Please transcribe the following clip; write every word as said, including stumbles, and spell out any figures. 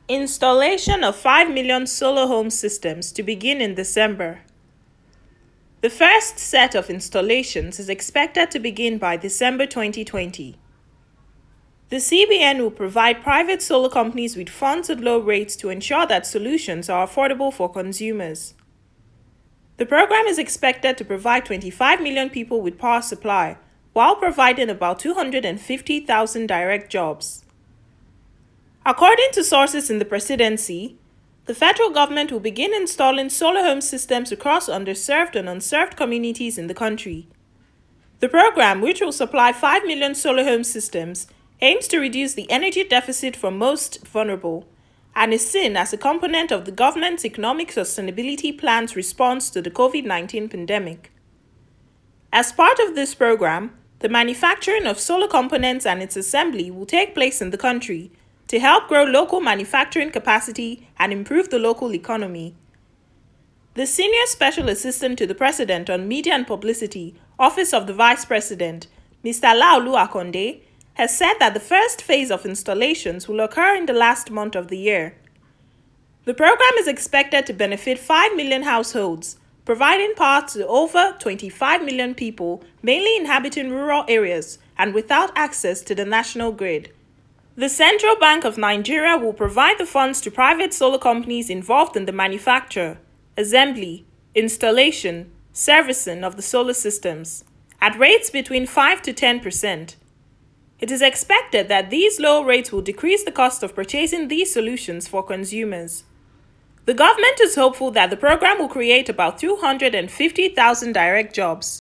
Installation of five million solar home systems to begin in December. The first set of installations is expected to begin by December twenty twenty. The C B N will provide private solar companies with funds at low rates to ensure that solutions are affordable for consumers. The program is expected to provide twenty-five million people with power supply, while providing about two hundred fifty thousand direct jobs. According to sources in the presidency, the federal government will begin installing solar home systems across underserved and unserved communities in the country. The program, which will supply five million solar home systems, aims to reduce the energy deficit for most vulnerable and is seen as a component of the government's economic sustainability plan's response to the COVID nineteen pandemic. As part of this program, the manufacturing of solar components and its assembly will take place in the country to help grow local manufacturing capacity and improve the local economy. The Senior Special Assistant to the President on Media and Publicity, Office of the Vice President, Mister Laolu Akonde, has said that the first phase of installations will occur in the last month of the year. The program is expected to benefit five million households, providing power to over twenty-five million people, mainly inhabiting rural areas and without access to the national grid. The Central Bank of Nigeria will provide the funds to private solar companies involved in the manufacture, assembly, installation, servicing of the solar systems, at rates between five to ten percent. It is expected that these low rates will decrease the cost of purchasing these solutions for consumers. The government is hopeful that the program will create about two hundred fifty thousand direct jobs.